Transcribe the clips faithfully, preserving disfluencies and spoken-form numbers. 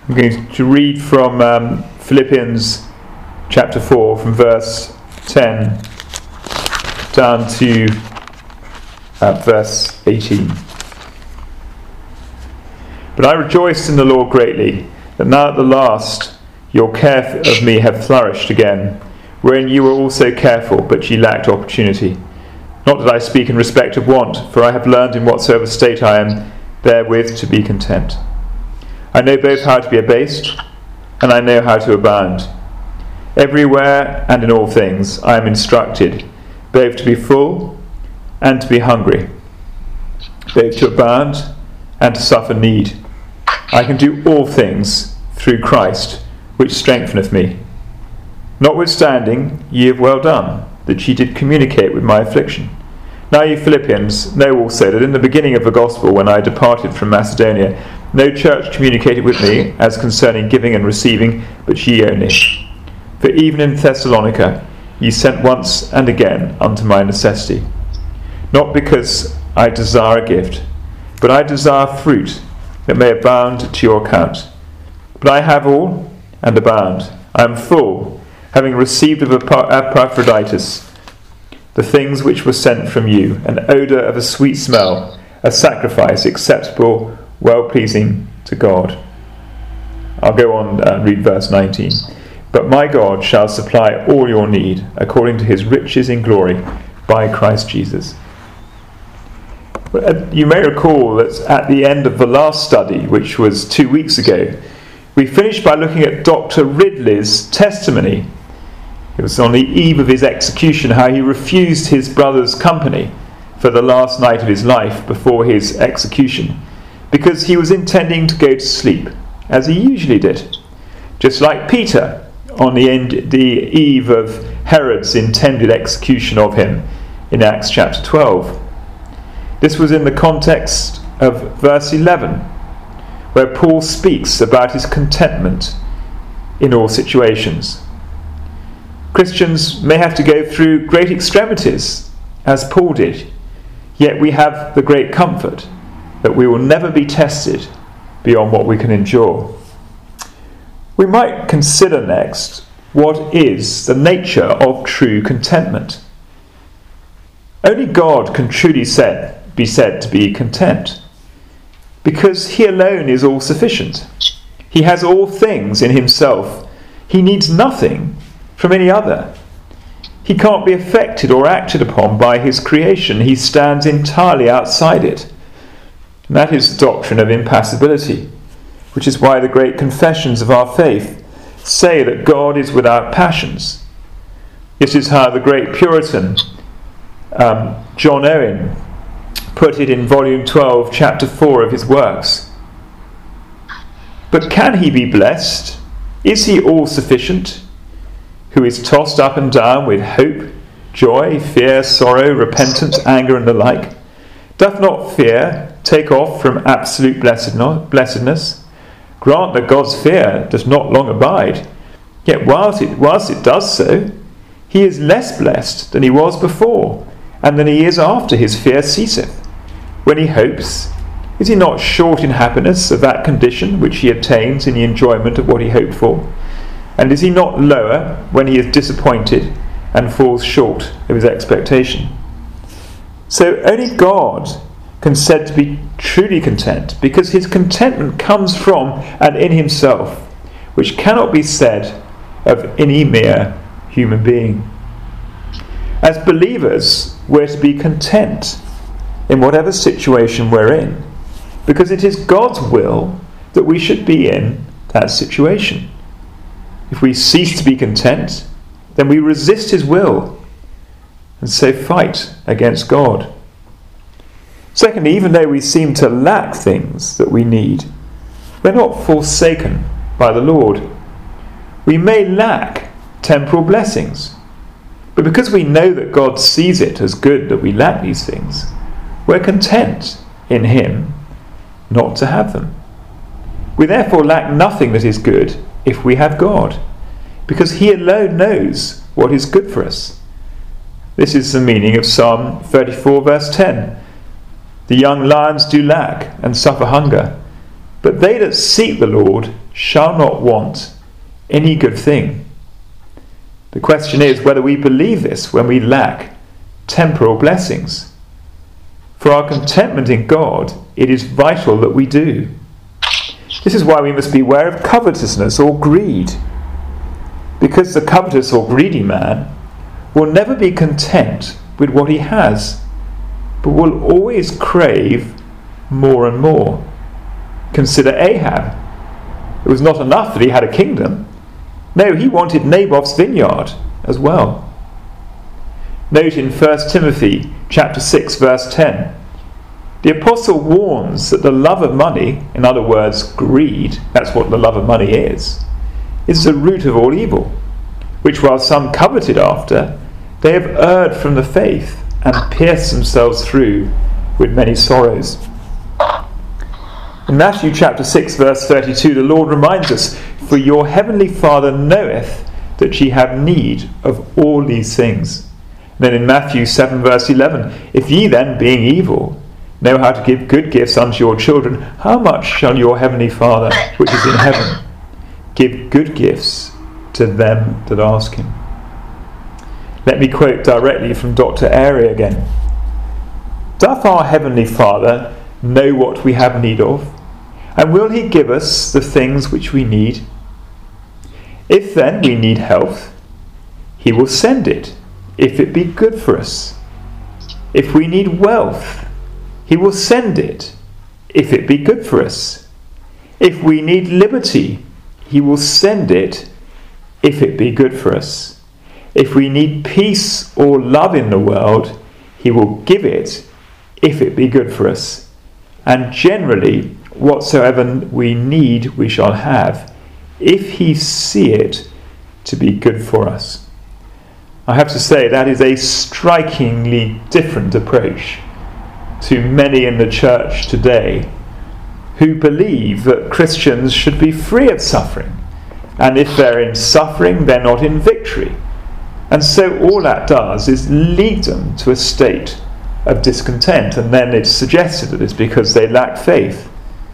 I'm going to read from um, Philippians chapter four, from verse ten down to uh, verse eighteen. But I rejoiced in the Lord greatly, that now at the last your care of me hath flourished again, wherein you were also careful, but ye lacked opportunity. Not that I speak in respect of want, for I have learned in whatsoever state I am therewith to be content. I know both how to be abased, and I know how to abound. Everywhere and in all things I am instructed, both to be full and to be hungry, both to abound and to suffer need. I can do all things through Christ, which strengtheneth me. Notwithstanding, ye have well done, that ye did communicate with my affliction. Now ye Philippians know also that in the beginning of the gospel, when I departed from Macedonia, no church communicated with me as concerning giving and receiving, but ye only. For even in Thessalonica ye sent once and again unto my necessity. Not because I desire a gift, but I desire fruit that may abound to your account. But I have all and abound. I am full, having received of Epaphroditus the things which were sent from you, an odour of a sweet smell, a sacrifice acceptable, well-pleasing to God. I'll go on and read verse nineteen. But my God shall supply all your need, according to his riches in glory, by Christ Jesus. You may recall that at the end of the last study, which was two weeks ago, we finished by looking at Doctor Ridley's testimony. It was on the eve of his execution, how he refused his brother's company for the last night of his life before his execution, because he was intending to go to sleep, as he usually did. Just like Peter on the, end, the eve of Herod's intended execution of him in Acts chapter twelve. This was in the context of verse eleven, where Paul speaks about his contentment in all situations. Christians may have to go through great extremities, as Paul did, yet we have the great comfort that we will never be tested beyond what we can endure. We might consider next what is the nature of true contentment. Only God can truly said, be said to be content, because he alone is all sufficient. He has all things in himself. He needs nothing from any other. He can't be affected or acted upon by his creation. He stands entirely outside it. And that is the doctrine of impassibility, which is why the great confessions of our faith say that God is without passions. This is how the great Puritan um, John Owen put it in volume twelve, chapter four of his works. But can he be blessed? Is he all sufficient, who is tossed up and down with hope, joy, fear, sorrow, repentance, anger, and the like? Doth not fear take off from absolute blessedness? Grant that God's fear does not long abide, yet whilst it, whilst it does so, he is less blessed than he was before, and than he is after his fear ceaseth. When he hopes, is he not short in happiness of that condition which he attains in the enjoyment of what he hoped for? And is he not lower when he is disappointed and falls short of his expectation? So only God can said to be truly content, because his contentment comes from and in himself, which cannot be said of any mere human being. As believers, we're to be content in whatever situation we're in, because it is God's will that we should be in that situation. If we cease to be content, then we resist his will and so fight against God. Secondly, even though we seem to lack things that we need, we're not forsaken by the Lord. We may lack temporal blessings, but because we know that God sees it as good that we lack these things, we're content in him not to have them. We therefore lack nothing that is good if we have God, because he alone knows what is good for us. This is the meaning of Psalm thirty-four, verse ten. The young lions do lack and suffer hunger, but they that seek the Lord shall not want any good thing. The question is whether we believe this when we lack temporal blessings. For our contentment in God, it is vital that we do. This is why we must beware of covetousness or greed, because the covetous or greedy man will never be content with what he has, but will always crave more and more. Consider Ahab. It was not enough that he had a kingdom. No, he wanted Naboth's vineyard as well. Note in First Timothy chapter six, verse ten, the apostle warns that the love of money, in other words, greed, that's what the love of money is, is the root of all evil, which while some coveted after, they have erred from the faith and pierced themselves through with many sorrows. In Matthew chapter six, verse thirty-two, the Lord reminds us, for your heavenly Father knoweth that ye have need of all these things. And then in Matthew seven, verse eleven, if ye then, being evil, know how to give good gifts unto your children, how much shall your heavenly Father, which is in heaven, give good gifts to them that ask him? Let me quote directly from Doctor Airy again. Doth our heavenly Father know what we have need of? And will he give us the things which we need? If then we need health, he will send it, if it be good for us. If we need wealth, he will send it, if it be good for us. If we need liberty, he will send it, if it be good for us. If we need peace or love in the world, he will give it, if it be good for us. And generally, whatsoever we need we shall have, if he see it to be good for us. I have to say that is a strikingly different approach to many in the church today who believe that Christians should be free of suffering, and if they're in suffering, they're not in victory. And so all that does is lead them to a state of discontent, and then it's suggested that it's because they lack faith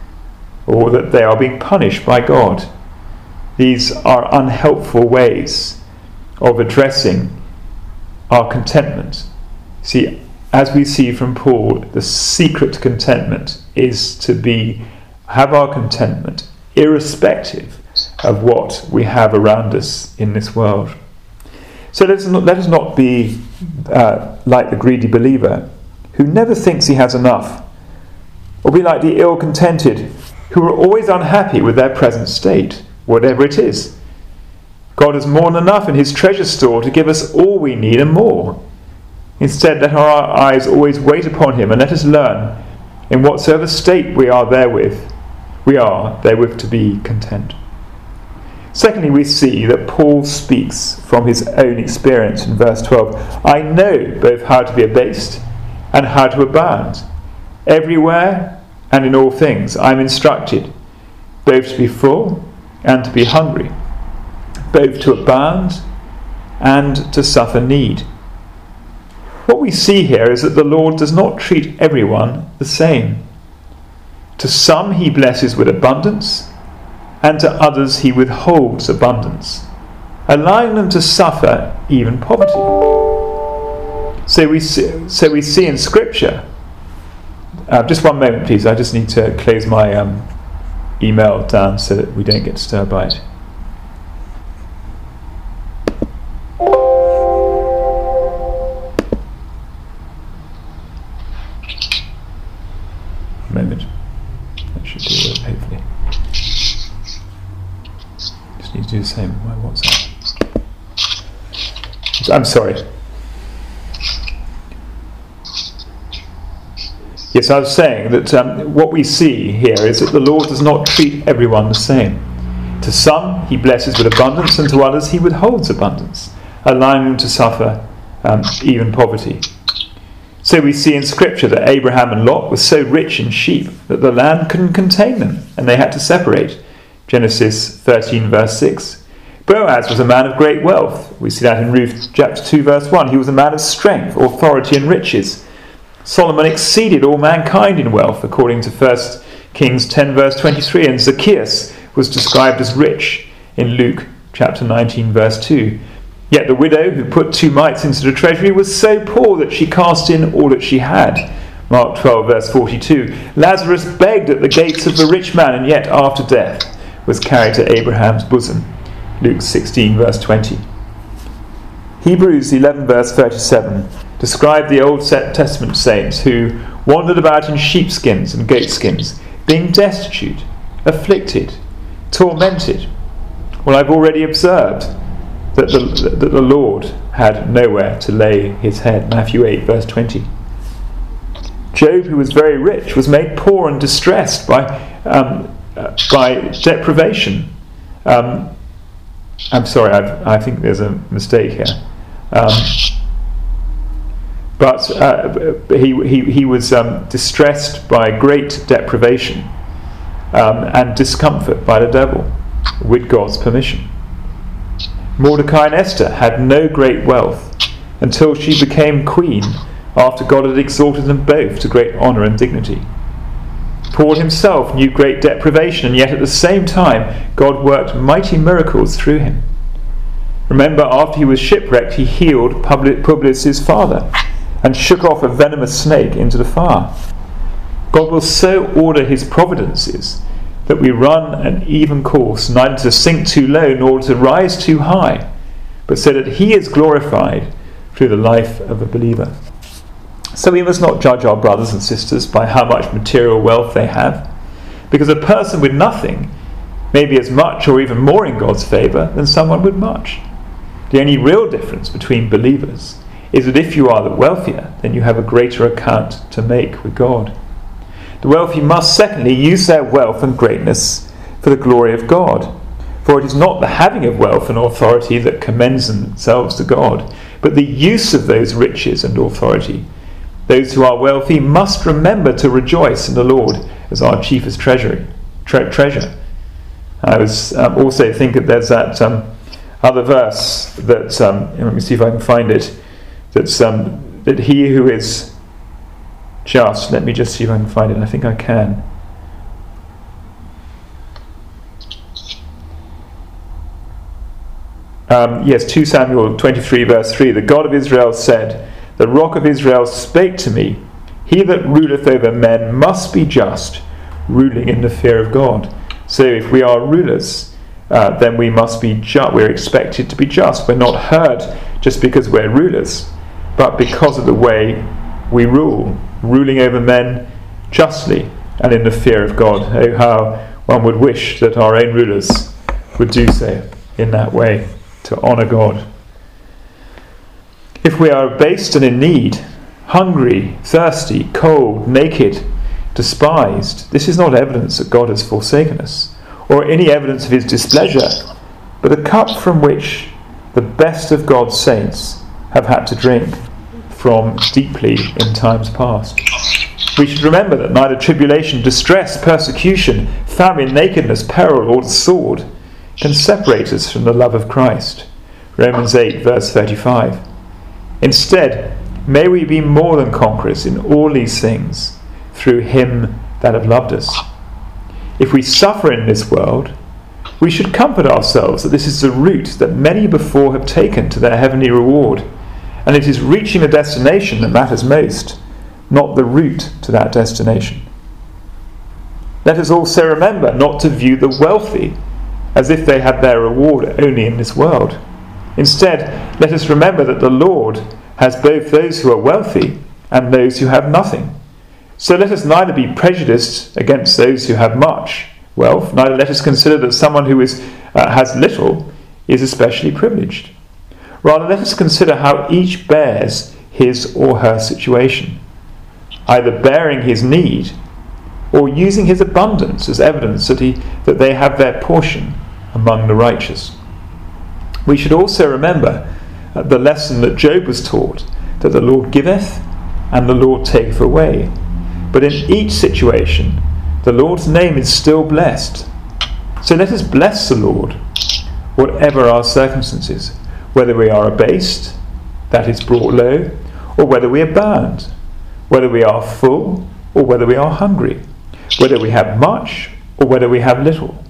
or that they are being punished by God. These are unhelpful ways of addressing our contentment. See, as we see from Paul, the secret to contentment is to be have our contentment irrespective of what we have around us in this world. So let us not, let us not be uh, like the greedy believer who never thinks he has enough, or be like the ill-contented who are always unhappy with their present state, whatever it is. God has more than enough in his treasure store to give us all we need and more. Instead, let our eyes always wait upon him, and let us learn, in whatsoever state we are therewith, we are therewith to be content. Secondly, we see that Paul speaks from his own experience in verse twelve. I know both how to be abased and how to abound. Everywhere and in all things I am instructed, both to be full and to be hungry, both to abound and to suffer need. What we see here is that the Lord does not treat everyone the same. To some he blesses with abundance, and to others he withholds abundance, allowing them to suffer even poverty. So we see, so we see in Scripture, uh, just one moment please, I just need to close my um, email down so that we don't get disturbed by it. A moment. That should do it, hopefully. Just need to do the same with my WhatsApp. I'm sorry. Yes, I was saying that um, what we see here is that the Lord does not treat everyone the same. To some he blesses with abundance, and to others he withholds abundance, allowing them to suffer um, even poverty. So we see in Scripture that Abraham and Lot were so rich in sheep that the land couldn't contain them, and they had to separate. Genesis thirteen verse six. Boaz was a man of great wealth. We see that in Ruth chapter two verse one. He was a man of strength, authority and riches. Solomon exceeded all mankind in wealth, according to First Kings ten verse twenty-three. And Zacchaeus was described as rich in Luke chapter nineteen, verse two. Yet the widow who put two mites into the treasury was so poor that she cast in all that she had. Mark twelve, verse forty-two. Lazarus begged at the gates of the rich man, and yet after death was carried to Abraham's bosom. Luke sixteen, verse twenty. Hebrews eleven, verse thirty-seven describe the Old Testament saints who wandered about in sheepskins and goatskins, being destitute, afflicted, tormented. Well, I've already observed that the, that the Lord had nowhere to lay his head. Matthew eight, verse twenty. Job, who was very rich, was made poor and distressed by um, uh, by deprivation. Um, I'm sorry, I've, I think there's a mistake here. Um, but uh, he, he, he was um, distressed by great deprivation um, and discomfort by the devil, with God's permission. Mordecai and Esther had no great wealth until she became queen, after God had exalted them both to great honour and dignity. Paul himself knew great deprivation, and yet at the same time God worked mighty miracles through him. Remember, after he was shipwrecked, he healed Publius' father and shook off a venomous snake into the fire. God will so order his providences that we run an even course, neither to sink too low nor to rise too high, but so that he is glorified through the life of a believer. So we must not judge our brothers and sisters by how much material wealth they have, because a person with nothing may be as much or even more in God's favour than someone with much. The only real difference between believers is that if you are the wealthier, then you have a greater account to make with God. The wealthy must secondly use their wealth and greatness for the glory of God. For it is not the having of wealth and authority that commends themselves to God, but the use of those riches and authority. Those who are wealthy must remember to rejoice in the Lord as our chiefest treasury, tre- treasure. I was um, also thinking there's that um, other verse that, um, let me see if I can find it, that's, um, that he who is just, let me just see if I can find it, I think I can. Um, yes, Second Samuel twenty-three, verse three. The God of Israel said, the rock of Israel spake to me, he that ruleth over men must be just, ruling in the fear of God. So if we are rulers, uh, then we must be just. We're expected to be just. We're not heard just because we're rulers, but because of the way we rule, ruling over men justly and in the fear of God. Oh, how one would wish that our own rulers would do so in that way, to honour God. If we are abased and in need, hungry, thirsty, cold, naked, despised, this is not evidence that God has forsaken us, or any evidence of his displeasure, but a cup from which the best of God's saints have had to drink from deeply in times past. We should remember that neither tribulation, distress, persecution, famine, nakedness, peril, or the sword can separate us from the love of Christ. Romans eight, verse thirty-five. Instead, may we be more than conquerors in all these things through him that have loved us. If we suffer in this world, we should comfort ourselves that this is the route that many before have taken to their heavenly reward, and it is reaching a destination that matters most, not the route to that destination. Let us also remember not to view the wealthy as if they had their reward only in this world. Instead, let us remember that the Lord has both those who are wealthy and those who have nothing. So let us neither be prejudiced against those who have much wealth, neither let us consider that someone who is, uh, has little is especially privileged. Rather, let us consider how each bears his or her situation, either bearing his need or using his abundance as evidence that, he, that they have their portion among the righteous. We should also remember uh, the lesson that Job was taught, that the Lord giveth and the Lord taketh away. But in each situation, the Lord's name is still blessed. So let us bless the Lord, whatever our circumstances, whether we are abased, that is brought low, or whether we abound, whether we are full, or whether we are hungry, whether we have much, or whether we have little.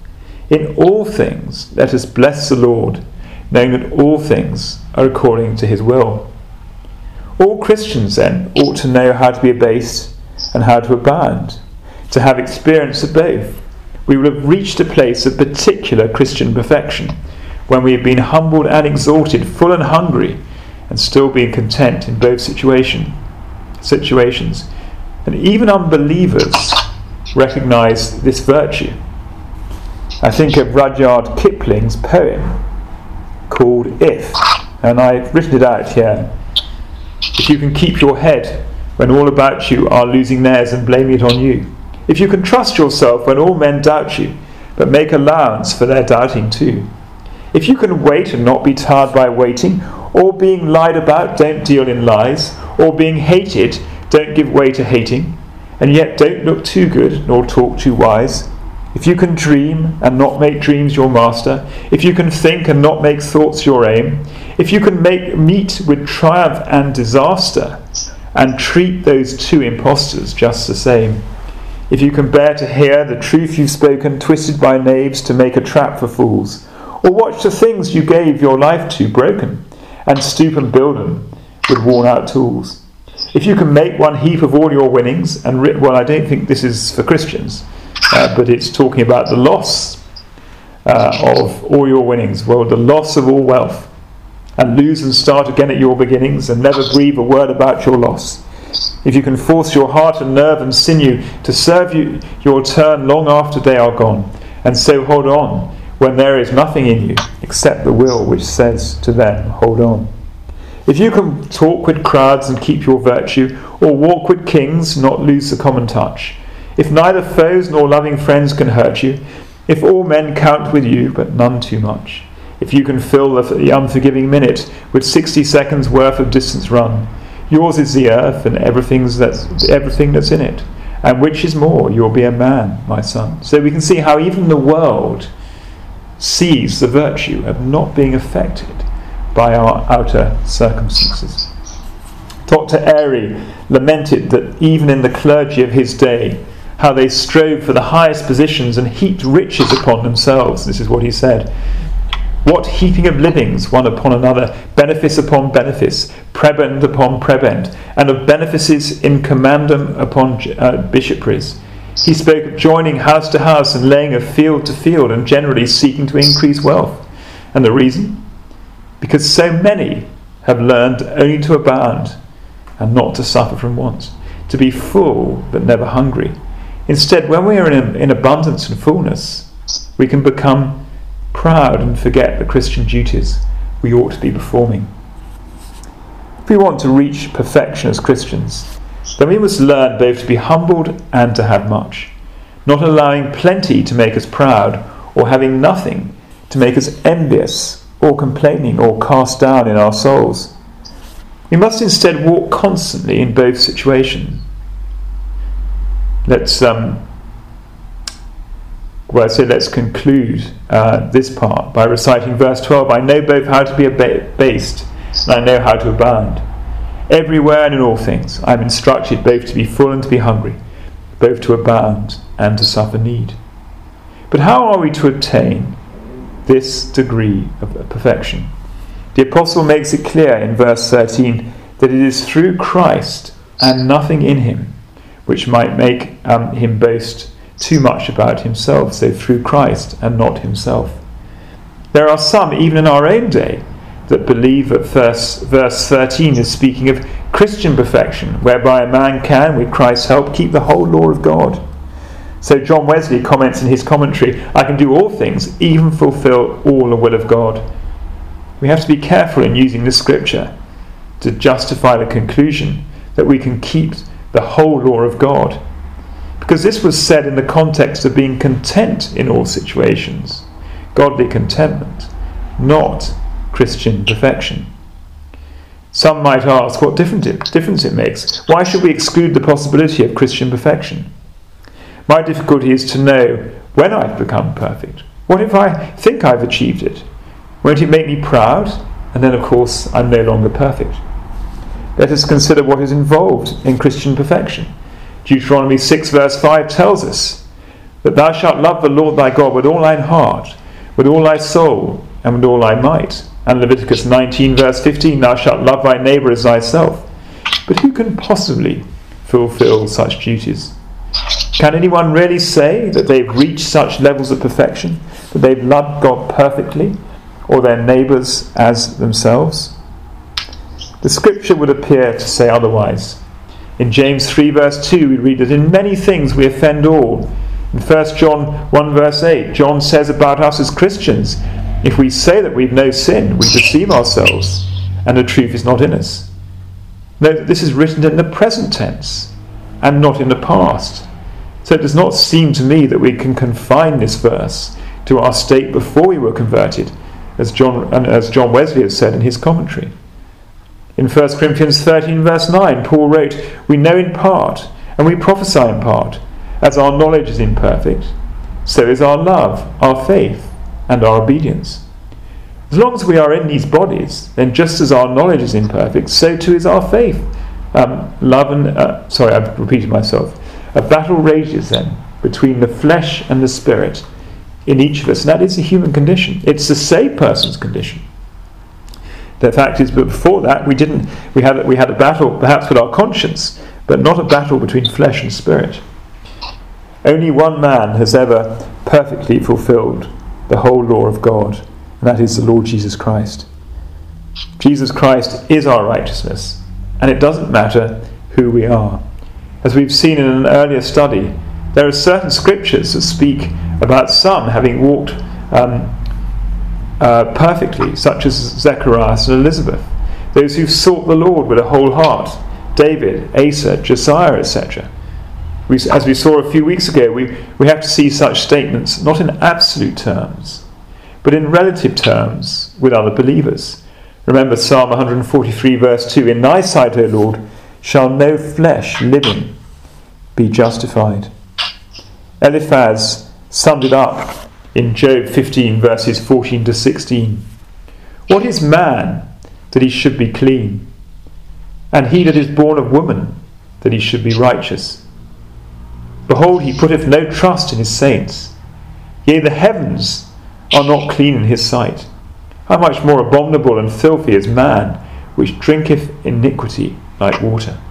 In all things let us bless the Lord, knowing that all things are according to his will. All Christians, then, ought to know how to be abased and how to abound, to have experience of both. We will have reached a place of particular Christian perfection, when we have been humbled and exalted, full and hungry, and still being content in both situation, situations. And even unbelievers recognise this virtue. I think of Rudyard Kipling's poem called If, and I've written it out here. If you can keep your head when all about you are losing theirs and blaming it on you. If you can trust yourself when all men doubt you, but make allowance for their doubting too. If you can wait and not be tired by waiting, or being lied about, don't deal in lies, or being hated, don't give way to hating, and yet don't look too good nor talk too wise. If you can dream and not make dreams your master, if you can think and not make thoughts your aim, if you can make meet with triumph and disaster, and treat those two impostors just the same, if you can bear to hear the truth you've spoken twisted by knaves to make a trap for fools, or watch the things you gave your life to broken, and stoop and build them with worn-out tools. If you can make one heap of all your winnings, and ri- well, I don't think this is for Christians, uh, but it's talking about the loss uh, of all your winnings, well, the loss of all wealth, and lose and start again at your beginnings, and never breathe a word about your loss. If you can force your heart and nerve and sinew to serve you your turn long after they are gone, and so hold on when there is nothing in you except the will which says to them, hold on. If you can talk with crowds and keep your virtue, or walk with kings, not lose the common touch, if neither foes nor loving friends can hurt you, if all men count with you, but none too much, if you can fill the unforgiving minute with sixty seconds worth of distance run, yours is the earth and everything's that's, everything that's in it. And which is more, you'll be a man, my son. So we can see how even the world sees the virtue of not being affected by our outer circumstances. Doctor Airy lamented that even in the clergy of his day, how they strove for the highest positions and heaped riches upon themselves. This is what he said. What heaping of livings one upon another, benefice upon benefice, prebend upon prebend, and of benefices in commandum upon uh, bishoprics. He spoke of joining house to house and laying of field to field, and generally seeking to increase wealth. And the reason? Because so many have learned only to abound and not to suffer from want, to be full but never hungry. Instead, when we are in, in abundance and fullness, we can become proud and forget the Christian duties we ought to be performing. If we want to reach perfection as Christians, then we must learn both to be humbled and to have much, not allowing plenty to make us proud, or having nothing to make us envious or complaining or cast down in our souls. We must instead walk constantly in both situations. Let's um, well, so let's conclude uh, this part by reciting verse twelve. I know both how to be abased, and I know how to abound. Everywhere and in all things I am instructed both to be full and to be hungry, both to abound and to suffer need. But how are we to attain this degree of perfection? The Apostle makes it clear in verse thirteen that it is through Christ and nothing in him which might make um, him boast too much about himself, so through Christ and not himself. There are some, even in our own day, that believe that verse, verse thirteen is speaking of Christian perfection, whereby a man can, with Christ's help, keep the whole law of God. So John Wesley comments in his commentary, I can do all things, even fulfill all the will of God. We have to be careful in using this scripture to justify the conclusion that we can keep the whole law of God, because this was said in the context of being content in all situations, godly contentment, not Christian perfection. Some might ask what difference it makes. Why should we exclude the possibility of Christian perfection? My difficulty is to know when I've become perfect. What if I think I've achieved it? Won't it make me proud? And then, of course, I'm no longer perfect. Let us consider what is involved in Christian perfection. Deuteronomy six verse five tells us, that thou shalt love the Lord thy God with all thine heart, with all thy soul, and with all thy might. And Leviticus nineteen verse fifteen, thou shalt love thy neighbour as thyself. But who can possibly fulfil such duties? Can anyone really say that they've reached such levels of perfection, that they've loved God perfectly, or their neighbours as themselves? The scripture would appear to say otherwise. In James three verse two we read that in many things we offend all. In First John one verse eight, John says about us as Christians, if we say that we've no sin, we deceive ourselves, and the truth is not in us. Note that this is written in the present tense, and not in the past. So it does not seem to me that we can confine this verse to our state before we were converted, as John, and as John Wesley has said in his commentary. In First Corinthians thirteen verse nine, Paul wrote, we know in part, and we prophesy in part. As our knowledge is imperfect, so is our love, our faith, and our obedience. As long as we are in these bodies, then just as our knowledge is imperfect, so too is our faith. Um, love and uh, sorry, I've repeated myself. A battle rages then between the flesh and the spirit in each of us, and that is the human condition. It's the saved person's condition. The fact is, but before that, we didn't. We had we had a battle, perhaps with our conscience, but not a battle between flesh and spirit. Only one man has ever perfectly fulfilled the whole law of God, and that is the Lord Jesus Christ. Jesus Christ is our righteousness, and it doesn't matter who we are. As we've seen in an earlier study, there are certain scriptures that speak about some having walked um, uh, perfectly, such as Zechariah and Elizabeth, those who've sought the Lord with a whole heart, David, Asa, Josiah, et cetera. We, as we saw a few weeks ago, we, we have to see such statements not in absolute terms, but in relative terms with other believers. Remember Psalm one forty-three verse two, in thy sight, O Lord, shall no flesh living be justified. Eliphaz summed it up in Job fifteen verses fourteen to sixteen. What is man that he should be clean? And he that is born of woman that he should be righteous? Behold, he putteth no trust in his saints. Yea, the heavens are not clean in his sight. How much more abominable and filthy is man, which drinketh iniquity like water.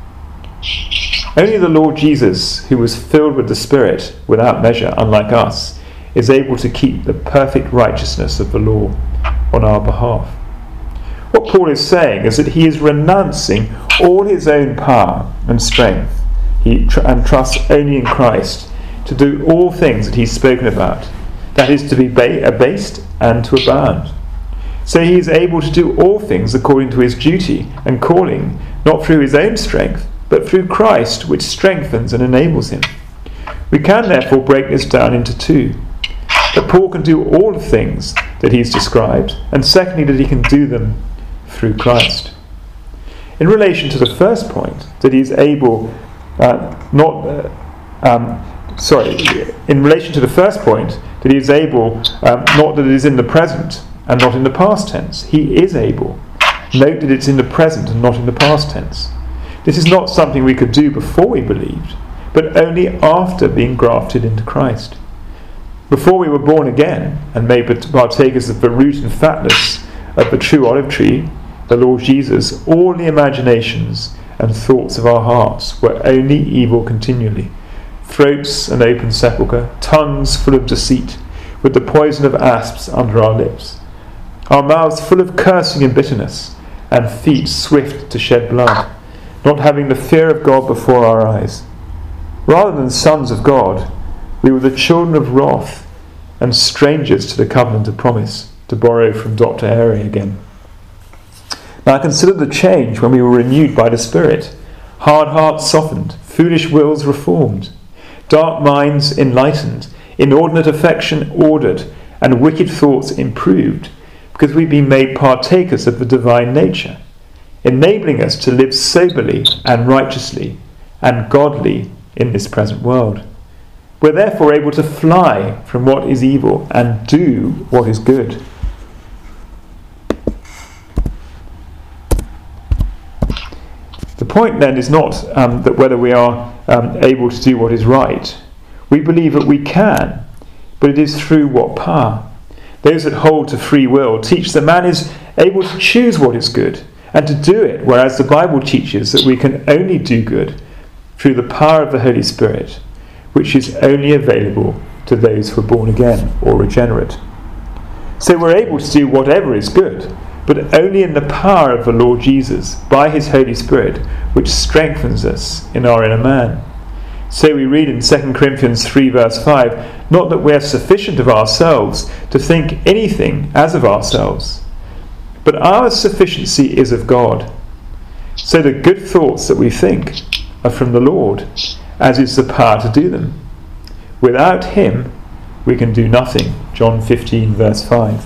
Only the Lord Jesus, who was filled with the Spirit without measure, unlike us, is able to keep the perfect righteousness of the law on our behalf. What Paul is saying is that he is renouncing all his own power and strength he tr- and trusts only in Christ to do all things that he's spoken about, that is, to be ba- abased and to abound. So he is able to do all things according to his duty and calling, not through his own strength, but through Christ, which strengthens and enables him. We can therefore break this down into two: that Paul can do all the things that he's described, and secondly, that he can do them through Christ. In relation to the first point, that he is able, uh, not, uh, um, sorry, in relation to the first point, that he is able, um, not that it is in the present and not in the past tense. He is able. Note that it's in the present and not in the past tense. This is not something we could do before we believed, but only after being grafted into Christ. Before we were born again and made partakers of the root and fatness of the true olive tree, the Lord Jesus, all the imaginations and thoughts of our hearts were only evil continually, throats an open sepulchre, tongues full of deceit, with the poison of asps under our lips, our mouths full of cursing and bitterness, and feet swift to shed blood, not having the fear of God before our eyes. Rather than sons of God, we were the children of wrath and strangers to the covenant of promise, to borrow from Doctor Airy again. Now consider the change when we were renewed by the Spirit. Hard hearts softened, foolish wills reformed, dark minds enlightened, inordinate affection ordered, and wicked thoughts improved, because we've been made partakers of the divine nature, enabling us to live soberly and righteously and godly in this present world. We're therefore able to fly from what is evil and do what is good. The point then is not um, that whether we are um, able to do what is right. We believe that we can, but it is through what power? Those that hold to free will teach that man is able to choose what is good and to do it, whereas the Bible teaches that we can only do good through the power of the Holy Spirit, which is only available to those who are born again or regenerate. So we're able to do whatever is good, but only in the power of the Lord Jesus, by his Holy Spirit, which strengthens us in our inner man. So we read in Second Corinthians three verse five, not that we are sufficient of ourselves to think anything as of ourselves, but our sufficiency is of God. So the good thoughts that we think are from the Lord, as is the power to do them. Without him we can do nothing. John fifteen verse five.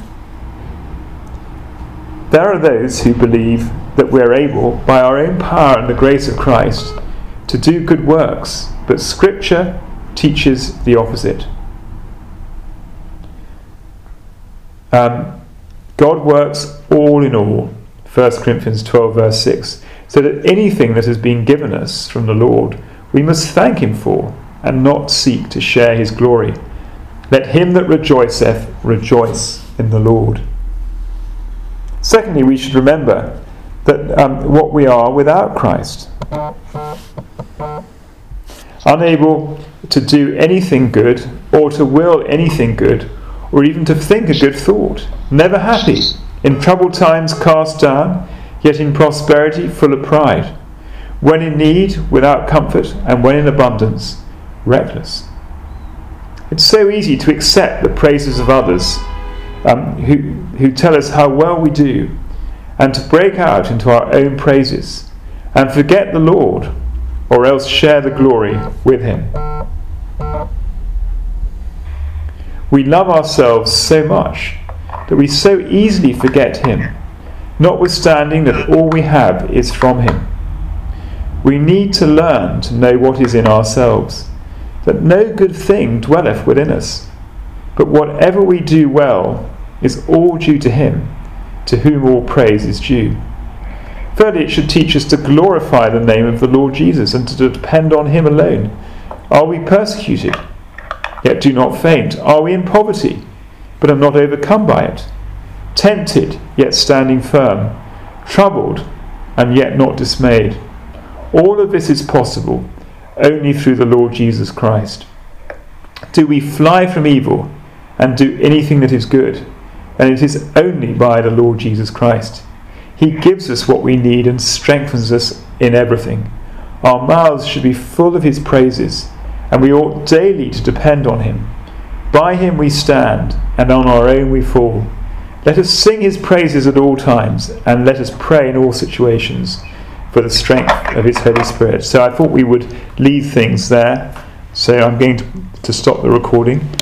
There are those who believe that we are able, by our own power and the grace of Christ, to do good works, but Scripture teaches the opposite. Um, God works all in all, First Corinthians twelve verse six, so that anything that has been given us from the Lord we must thank him for, and not seek to share his glory. Let him that rejoiceth rejoice in the Lord. Secondly, we should remember that um, what we are without Christ. Unable to do anything good, or to will anything good, or even to think a good thought. Never happy. In troubled times cast down, yet in prosperity full of pride. When in need, without comfort, and when in abundance, reckless. It's so easy to accept the praises of others um, who, who tell us how well we do, and to break out into our own praises, and forget the Lord, or else share the glory with him. We love ourselves so much that we so easily forget him, notwithstanding that all we have is from him. We need to learn to know what is in ourselves, that no good thing dwelleth within us, but whatever we do well is all due to him, to whom all praise is due. Thirdly, it should teach us to glorify the name of the Lord Jesus and to depend on him alone. Are we persecuted? Yet do not faint. Are we in poverty? But are not overcome by it? Tempted, yet standing firm. Troubled, and yet not dismayed. All of this is possible only through the Lord Jesus Christ. Do we fly from evil and do anything that is good? And it is only by the Lord Jesus Christ. He gives us what we need and strengthens us in everything. Our mouths should be full of his praises, and we ought daily to depend on him. By him we stand, and on our own we fall. Let us sing his praises at all times, and let us pray in all situations for the strength of his Holy Spirit. So I thought we would leave things there. So I'm going to, to stop the recording.